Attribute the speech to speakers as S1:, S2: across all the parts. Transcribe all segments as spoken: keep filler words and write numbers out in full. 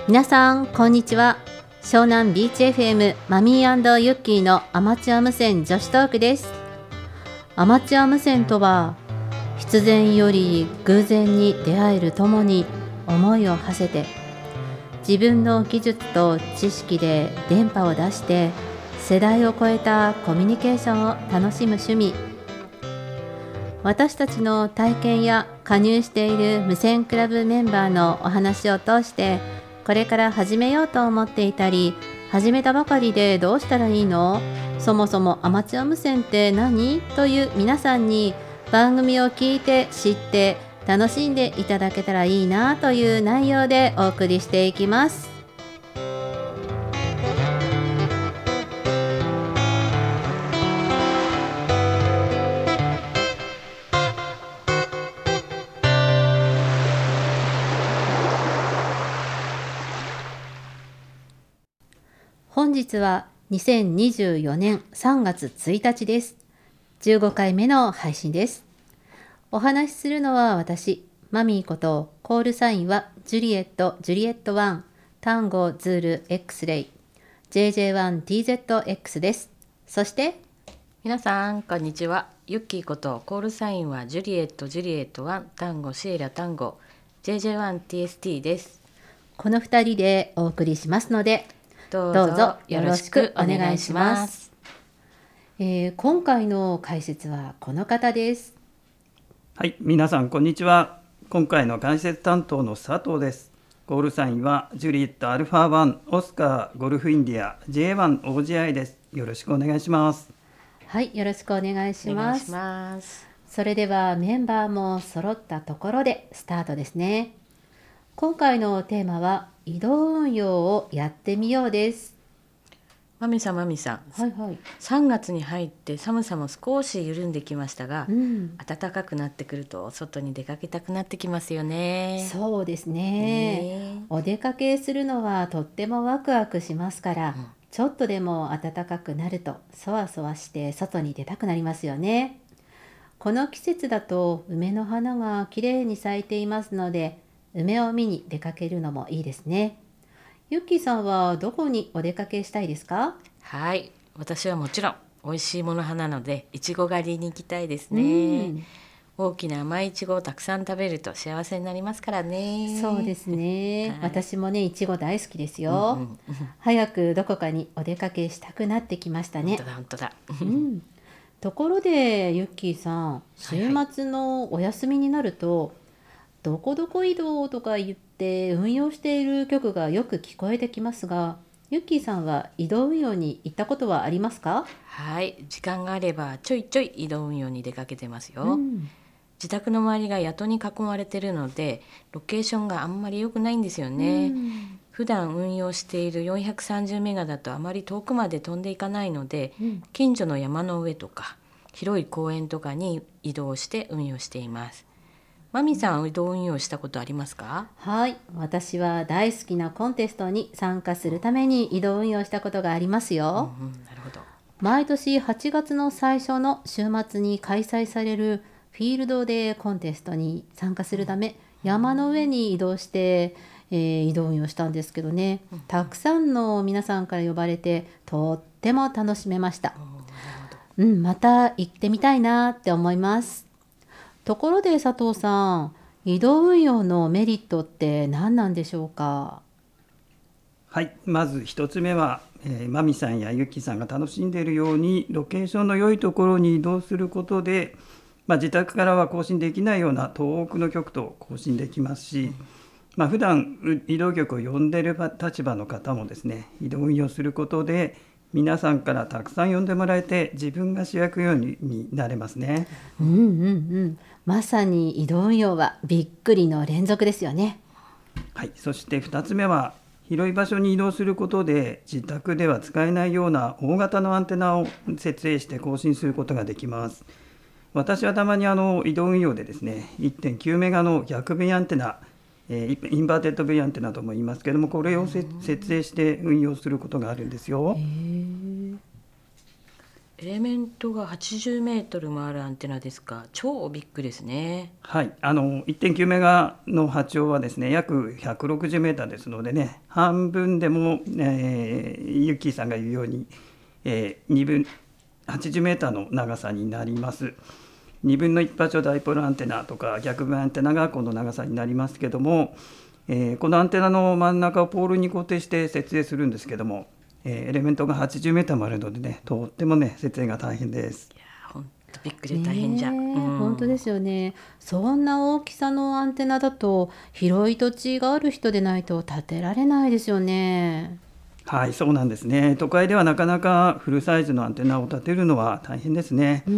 S1: 皆さんこんにちは。湘南ビーチ エフエム マミー&ユッキーのアマチュア無線女子トークです。アマチュア無線とは、必然より偶然に出会えるともに思いを馳せて、自分の技術と知識で電波を出して世代を超えたコミュニケーションを楽しむ趣味。私たちの体験や加入している無線クラブメンバーのお話を通して、これから始めようと思っていたり、始めたばかりでどうしたらいいの？そもそもアマチュア無線って何？という皆さんに番組を聞いて知って楽しんでいただけたらいいなという内容でお送りしていきます。本日はにせんにじゅうよねんさんがつついたちです。じゅうごかいめの配信です。お話しするのは私、マミーこと、コールサインはジュリエット、ジュリエットワン、タンゴ、ズール、X レイ、ジェイジェイワンティーゼットエックス です。そして、
S2: 皆さんこんにちは。ユッキーことコールサインはジュリエット、ジュリエットワン、タンゴ、シエラ、タンゴ、ジェイジェイワンティーエスティー です。
S1: このふたりでお送りしますので、
S2: どう
S1: どうぞ
S2: ぞ
S1: よろしくお願いします。えー今回の解説はこの方です。
S3: はい、皆さんこんにちは。今回の解説担当の佐藤です。コールサインはジュリエットアルファワン、オスカー、ゴルフインディア、ジェイワン オージーアイ です。よろしくお願いします。
S1: はい、よろしくお願いし
S2: お願いし
S1: ます。
S2: ます
S1: それではメンバーも揃ったところでスタートですね。今回のテーマは移動運用をやってみようです。
S2: マミさんマミさん、
S1: はいはい。
S2: さんがつに入って寒さも少し緩んできましたが、
S1: うん、
S2: 暖かくなってくると外に出かけたくなってきますよね。
S1: そうですね。
S2: ね
S1: お出かけするのはとってもワクワクしますから、
S2: うん
S1: ちょっとでも暖かくなるとそわそわして外に出たくなりますよね。この季節だと梅の花がきれいに咲いていますので、梅を見に出かけるのもいいですね。ゆっきーさんはどこにお出かけしたいですか？
S2: はい、私はもちろん美味しいもの派なのでいちご狩りに行きたいです
S1: う
S2: ね。
S1: ん、
S2: 大きな甘いいちごをたくさん食べると幸せになりますからね。
S1: そうですね。
S2: はい
S1: 私もね、いちご大好きです
S2: うんう
S1: よ。
S2: んうん、
S1: 早くどこかにお出かけしたくなってきましたね。
S2: 本当だ本当だ。
S1: うん。ところで、ゆっきーさん、週
S2: はいはい
S1: 末のお休みになると、どこどこ移動とか言って運用している曲がよく聞こえてきますが、ゆっきーさんは移動運用に行ったことはありますか？
S2: はい、時間があればちょいちょい移動運用に出かけてますよ。
S1: うん。
S2: 自宅の周りが谷戸に囲まれてるのでロケーションがあんまり良くないんですよ
S1: う
S2: ね。
S1: ん。
S2: 普段運用しているよんひゃくさんじゅうメガだとあまり遠くまで飛んでいかないので、
S1: うん。
S2: 近所の山の上とか広い公園とかに移動して運用しています。マミさん移動運用したことありますか？
S1: はい。私は大好きなコンテストに参加するために移動運用したことがあります
S2: うん
S1: よ。
S2: うん、なるほど。
S1: 毎年はちがつの最初の週末に開催されるフィールドデーコンテストに参加するため、山の上に移動して、えー移動運用したんですけどね、たくさんの皆さんから呼ばれてとっても楽しめました。
S2: おーなるほど。
S1: うん、また行ってみたいなって思います。ところで佐藤さん、移動運用のメリットって何なんでしょうか？
S3: はい、まず一つ目は、えーマミさんやユッキーさんが楽しんでいるようにロケーションの良いところに移動することで、まあ、自宅からは更新できないような遠くの局と更新できますし、まあ、普段う移動局を呼んでいる立場の方もですね、移動運用することで皆さんからたくさん呼んでもらえて自分が主役ようにになれますね。
S1: うんうんうん。まさに移動運用はびっくりの連続ですよね。
S3: はい、そしてふたつめは広い場所に移動することで自宅では使えないような大型のアンテナを設営して更新することができます。私はたまにあの移動運用でですね いってんきゅうメガの逆便アンテナ、えーインバーテッド便アンテナとも言いますけれども、これをせ設営して運用することがあるんですよ。
S1: へえ。
S2: エレメントがはちじゅうメートルもあるアンテナですか。超ビッグですね。
S3: はい、あの いってんきゅう メガの波長はですね約ひゃくろくじゅうメーターですのでね、半分でも、えー、ユッキーさんが言うように、えー、にぶんはちじゅうメーターの長さになります。にぶんのいち波長ダイポールアンテナとか逆分アンテナがこの長さになりますけども、えー、このアンテナの真ん中をポールに固定して設営するんですけども、えー、エレメントがはちじゅうメーターもあるのでね、とってもね設営が大変です。
S2: いや本当びっくりで大変じゃん、
S1: ねえ、
S2: うん、
S1: 本当ですよね。そんな大きさのアンテナだと広い土地がある人でないと建てられないですよね。
S3: はい、そうなんですね。都会ではなかなかフルサイズのアンテナを立てるのは大変ですね。
S1: うん、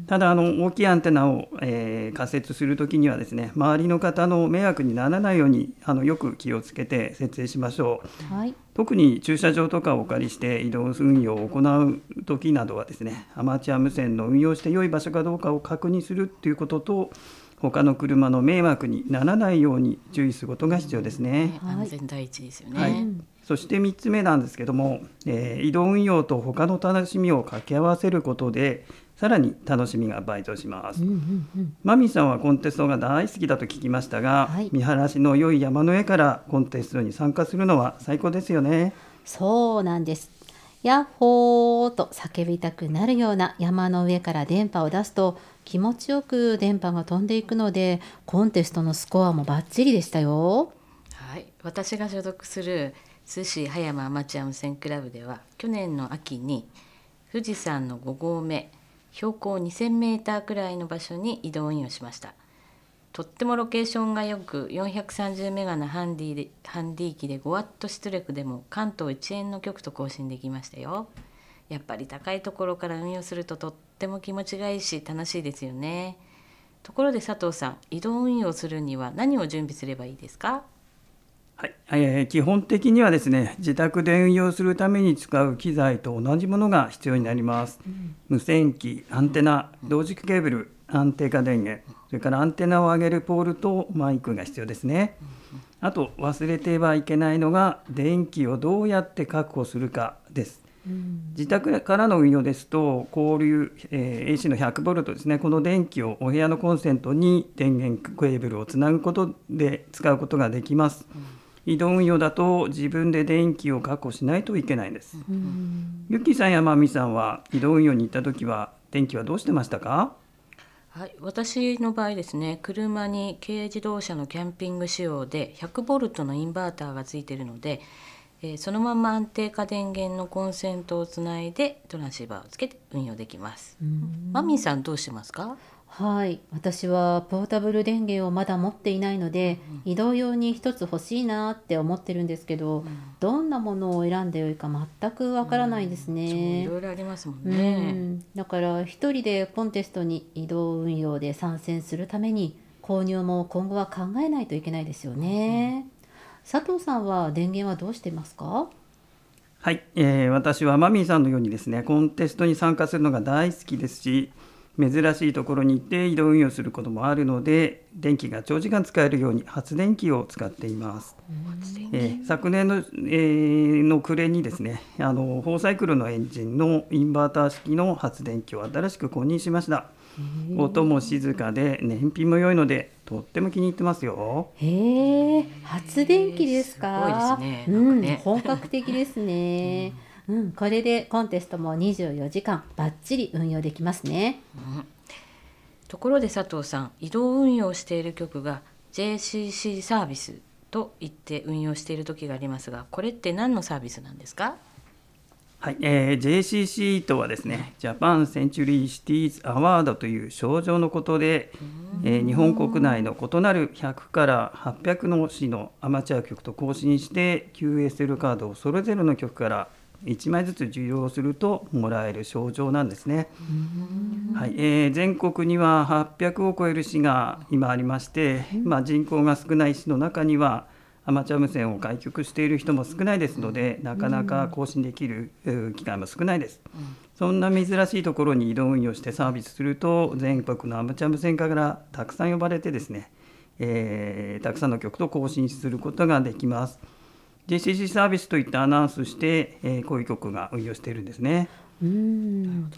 S3: ただあの大きいアンテナを、えー仮設するときにはですね、周りの方の迷惑にならないようにあのよく気をつけて設営しましょう。
S1: はい。
S3: 特に駐車場とかをお借りして移動運用を行うときなどはですね、アマチュア無線の運用して良い場所かどうかを確認するということと、他の車の迷惑にならないように注意することが必要ですね。
S2: ね安全第一ですよね、
S3: はい、そしてみっつめなんですけども、えー移動運用と他の楽しみを掛け合わせることでさらに楽しみが倍増します。
S1: うんうんうん、
S3: マミさんはコンテストが大好きだと聞きましたが、
S1: はい
S3: 見晴らしの良い山の上からコンテストに参加するのは最高ですよね。
S1: そうなんです。ヤッホーと叫びたくなるような山の上から電波を出すと気持ちよく電波が飛んでいくので、コンテストのスコアもバッチリでしたよ。
S2: はい、私が所属する津市葉山アマチュア無線クラブでは去年の秋に富士山のご合目標高にせんメーターくらいの場所に移動運用しました。とってもロケーションがよくよんひゃくさんじゅうメガのハンディでハンディ機でごワット出力でも関東一円の局と更新できましたよ。やっぱり高いところから運用するととっても気持ちがいいし楽しいですよね。ところで佐藤さん、移動運用するには何を準備すればいいですか？
S3: はい、えー基本的にはですね、自宅で運用するために使う機材と同じものが必要になります。無線機、アンテナ、同軸ケーブル、安定化電源、それからアンテナを上げるポールとマイクが必要ですね。あと忘れてはいけないのが電気をどうやって確保するかです。自宅からの運用ですと交流、えー エーシー の ひゃくボルトですね、この電気をお部屋のコンセントに電源ケーブルをつなぐことで使うことができます。移動運用だと自分で電気を確保しないといけないんです。ゆきさんやまみさんは移動運用に行った時は電気はどうしてましたか？
S2: はい、私の場合ですね、車に軽自動車のキャンピング仕様でひゃくボルトのインバーターがついているので、えーそのまま安定化電源のコンセントをつないでトランシーバーをつけて運用できます。マミーさんどうしてますか？
S1: はい、私はポータブル電源をまだ持っていないので、移動用に一つ欲しいなって思ってるんですけど、どんなものを選んでよいか全くわからないです
S2: そう
S1: ね。
S2: いろいろありますもん
S1: う
S2: ね。
S1: ん、だから一人でコンテストに移動運用で参戦するために購入も今後は考えないといけないですよね。佐藤さんは電源はどうしてますか？
S3: はい、えー私はマミーさんのようにですね、コンテストに参加するのが大好きですし、珍しいところに行って移動運用することもあるので、電気が長時間使えるように発電機を使っています。えー昨年の、えーの暮れにですね、あのフォーサイクルのエンジンのインバーター式の発電機を新しく購入しました。音も静かで燃費も良いのでとっても気に入ってますよ。
S1: へえ、発電機ですか？
S2: すごいですね
S1: うん、
S2: なんかね
S1: 本格的ですね。うん、これでコンテストもにじゅうよじかんバッチリ運用できますね。
S2: ところで佐藤さん、移動運用している局が ジェイシーシー サービスと言って運用している時がありますが、これって何のサービスなんですか？
S3: はい、えー ジェイシーシー とはですね、ジャパンセンチュリーシティーズアワードという賞状のことで、えー日本国内の異なるひゃくからはっぴゃくの市のアマチュア局と交信して キューエスエル カードをそれぞれの局からいちまいずつ受領するともらえる賞状なんですね。はいえー全国にははっぴゃくを超える市が今ありまして、まあ、人口が少ない市の中にはアマチュア無線を開局している人も少ないですので、なかなか更新できるえー機会も少ないです。そんな珍しいところに移動運用してサービスすると、全国のアマチュア無線家からたくさん呼ばれてですね、えーたくさんの局と交信することができます。ジェイシーシー サービスといってアナウンスして、えーこういう局が運用しているんですね。
S1: うん、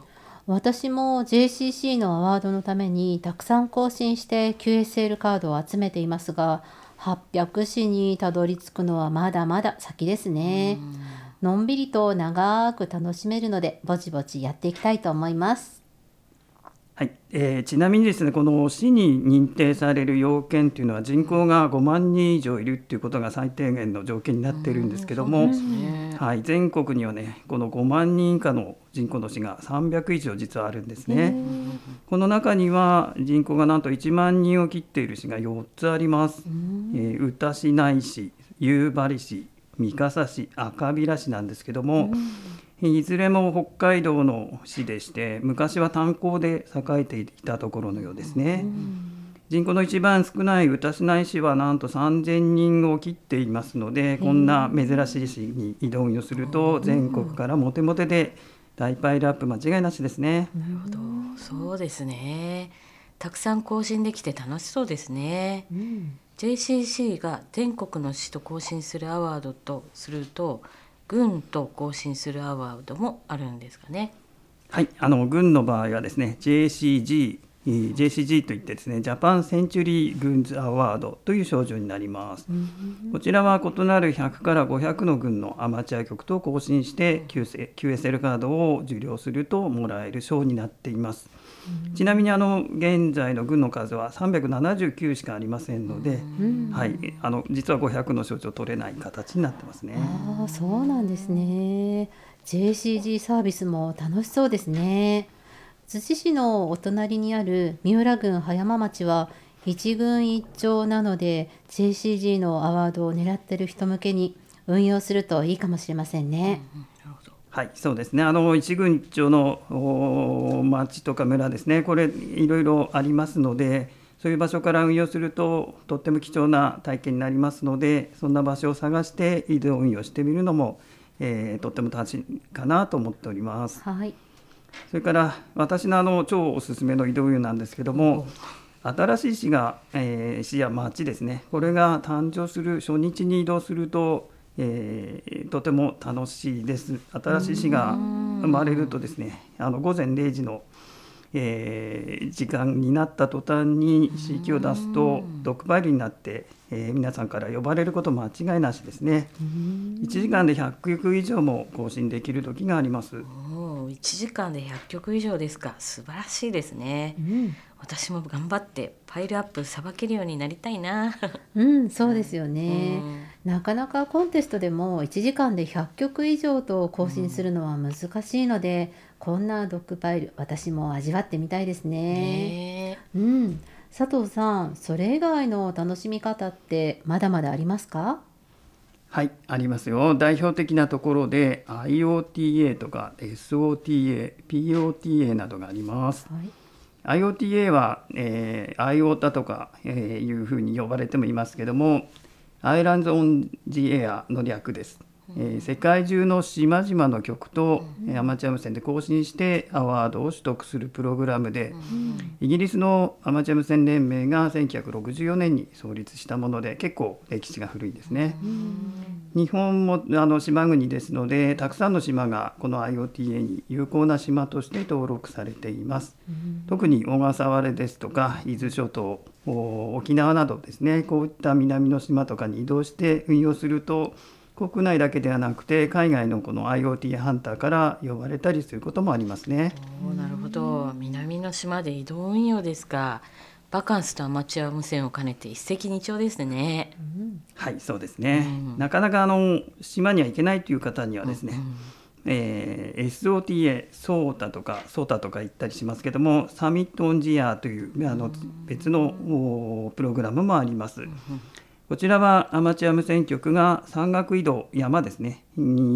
S1: 私も ジェーシーシー のアワードのためにたくさん更新して キューエスエル カードを集めていますが、はっぴゃくしにたどり着くのはまだまだ先ですね。のんびりと長く楽しめるので、ぼちぼちやっていきたいと思います。
S3: はい、えーちなみにですね、この市に認定される要件というのは人口がごまんにん以上いるということが最低限の条件になっているんですけども、
S2: ね
S3: はい、全国にはね、このごまんにん以下の人口の市がさんびゃく以上実はあるんですね。この中には人口がなんといちまんにんを切っている市がよっつあります。えー、宇多市、内市、夕張市、三笠市、赤平市なんですけども、いずれも北海道の市でして、昔は炭鉱で栄えていたところのようですね。人口の一番少ない宇多市内市はなんとさんぜんにんを切っていますので、こんな珍しい市に移動をすると全国からモテモテで大パイルアップ間違いなしですね。
S2: なるほど、そうですね。たくさん更新できて楽しそうですね。
S1: うん、
S2: ジェーシーシー が全国の市と更新するアワードとすると、郡と更新するアワードもあるんですかね。
S3: はい、あの郡の場合はですね ジェーシージーえー ジェーシージー といってですね、ジャパンセンチュリーグンズアワードという賞状になります。こちらは異なるひゃくからごひゃくの郡のアマチュア局と更新して キューエスエル カードを受領するともらえる賞になっています。ちなみにあの現在の郡の数はさんびゃくななじゅうきゅうしかありませんので、はい、あの実はごひゃくの賞状取れない形になってますね。
S1: ああ、そうなんですね。ジェーシージー サービスも楽しそうですね。逗子市のお隣にある三浦郡葉山町は一郡一町なので、 ジェーシージー のアワードを狙っている人向けに運用するといいかもしれませんね。
S3: はい、そうですね。あの一郡一町のお町とか村ですね、これいろいろありますので、そういう場所から運用するととっても貴重な体験になりますので、そんな場所を探して移動運用してみるのも、えーとっても楽しいかなと思っております。
S1: はい。
S3: それから私のあの超おすすめの移動運用なんですけども、新しい市が、えー市や町ですね、これが誕生する初日に移動すると、えーとても楽しいです。新しい市が生まれるとですね、あの午前れいじの、えー時間になった途端に市域を出すとドッグパイルになって、えー皆さんから呼ばれること間違いなしですね。いちじかんでひゃっきょく以上も更新できる時があります。
S2: おー、いちじかんでひゃっきょく以上ですか。素晴らしいですね。
S1: うん、
S2: 私も頑張ってパイルアップさばけるようになりたいな。
S1: うん、そうですよね。
S2: うん
S1: なかなかコンテストでもいちじかんでひゃっきょく以上と更新するのは難しいので、こんなドッグパイル私も味わってみたいですね。
S2: ねえ、
S1: うん、佐藤さん、それ以外の楽しみ方ってまだまだありますか？
S3: はい、ありますよ。代表的なところで アイオーティーエー とか エスオーティーエー、ピーオーティーエー などがあります。
S1: はい。
S3: アイオーティーエー は、えー、アイオータとか、えーいうふうに呼ばれてもいますけども、アイランド・オン・ジ・エアの略です。えー世界中の島々の局と、えーアマチュア無線で更新してアワードを取得するプログラムで、イギリスのアマチュア無線連盟がせんきゅうひゃくろくじゅうよねんに創立したもので、結構歴史が古いですね。日本もあの島国ですので、たくさんの島がこの アイオーティーエー に有効な島として登録されています。特に小笠原ですとか伊豆諸島、お沖縄などですね、こういった南の島とかに移動して運用すると、国内だけではなくて海外のこの アイオーティーエー ハンターから呼ばれたりすることもありますね。
S2: おー、なるほど。南の島で移動運用ですか。バカンスとアマチュア無線を兼ねて一石二鳥ですね。
S3: はい、そうですね。
S2: うん
S3: なかなかあの島には行けないという方にはですね、
S2: うん
S3: えー エスオーティーエー、ソータとかソータとか言ったりしますけども、サミット・オン・ジ・アーというあの別のおプログラムもあります。こちらはアマチュア無線局が山岳移動、山ですねに行って、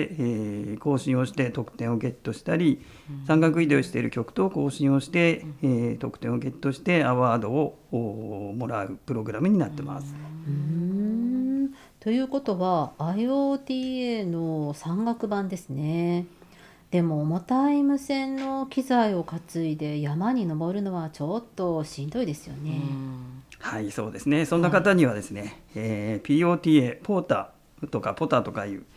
S3: えー更新をして得点をゲットしたり、山岳移動している局と更新をして、えー得点をゲットしてアワードをおもらうプログラムになってます。
S1: うーん、ということは アイオーティーエー の山岳版ですね。でも重たい無線の機材を担いで山に登るのはちょっとしんどいですよ
S2: う
S1: ね。
S2: ん
S3: はい、そうですね。そんな方にはですね、えー ピーオーティーエー、ポーターとかポターとかいう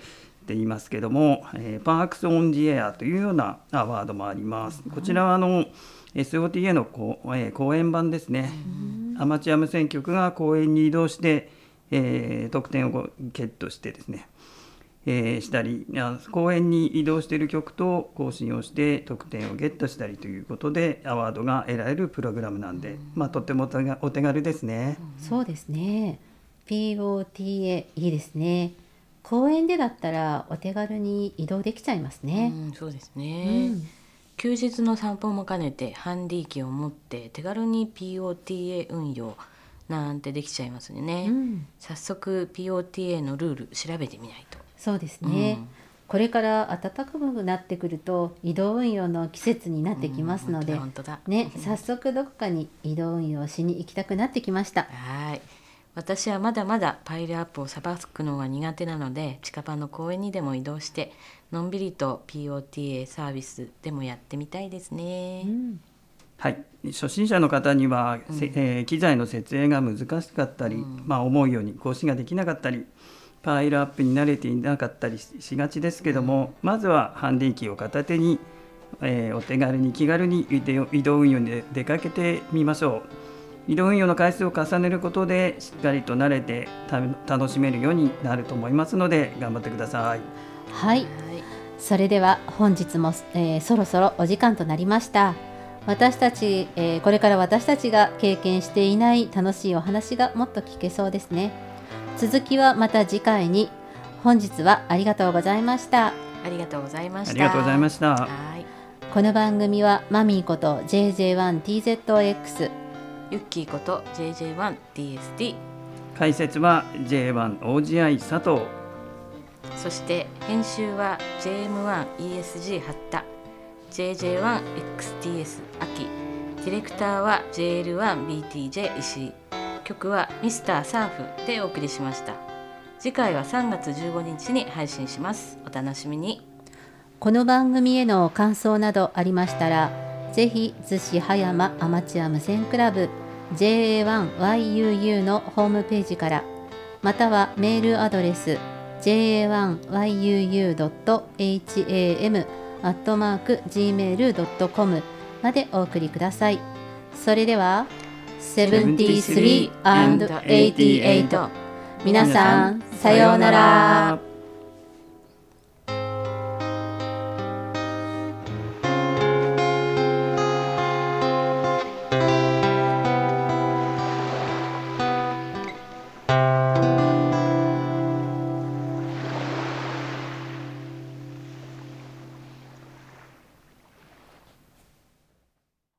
S3: っていますけども、えー、パークス・オン・ジ・エアというようなアワードもあります。こちらはあの エスオーティーエー のこう、えー、講演版ですね。アマチュア無線局が講演に移動して、えー、得点をゲットしてですね、えー、したり、講演に移動している局と更新をして得点をゲットしたりということでアワードが得られるプログラムなんで、まあ、とってもお手軽ですね。
S1: そうですね。 ピーオーティーエー いいですね。公園でだったらお手軽に移動できちゃいますね。
S2: うん、そうですね、うん、休日の散歩も兼ねてハンディ機を持って手軽に ピーオーティーエー 運用なんてできちゃいますね、うん、早速 ピーオーティーエー のルール調べてみないと。
S1: そうですね、うん、これから暖かくなってくると移動運用の季節になってきますので、
S2: うん、
S1: ね、早速どこかに移動運用しに行きたくなってきました。
S2: はい、私はまだまだパイルアップをさばくのが苦手なので、近場の公園にでも移動してのんびりと ピーオーティーエー サービスでもやってみたいですね、うん、
S3: はい、初心者の方には、うん、えー、機材の設営が難しかったり、うん、まあ、思うように更新ができなかったりパイルアップに慣れていなかったりしがちですけども、まずはハンディ機を片手に、えー、お手軽に気軽に移動運用に出かけてみましょう。移動運用の回数を重ねることでしっかりと慣れて楽しめるようになると思いますので頑張ってください。
S1: はい、それでは本日も、えー、そろそろお時間となりました。私たち、えー、これから私たちが経験していない楽しいお話がもっと聞けそうですね。続きはまた次回に。本日はありがとうございました。
S2: ありがとうございました。
S3: ありがとうございました。はい、
S1: この番組はマミーこと ジェイジェイワンティーゼットエックス、
S2: ユッキーこと ジェイジェイワンティーエスティー、
S3: 解説は ジェイワンオージーアイ 佐藤、
S2: そして編集は ジェイエムワンイーエスジー 八田、 ジェイジェイワンエックスティーエス 秋、ディレクターは ジェイエルワンビーティージェイ 石井、曲はミスターサーフでお送りしました。次回はさんがつじゅうごにちに配信します。お楽しみに。
S1: この番組への感想などありましたら、ぜひ逗子葉山アマチュア無線クラブ ジェイエーワンワイユーユー のホームページから、またはメールアドレス ジェイエーワンワイユーユードットエイチエーエム アットマーク ジーメールドットコム までお送りください。それではセブンティースリーアンドエイティエイト、皆さんさようなら。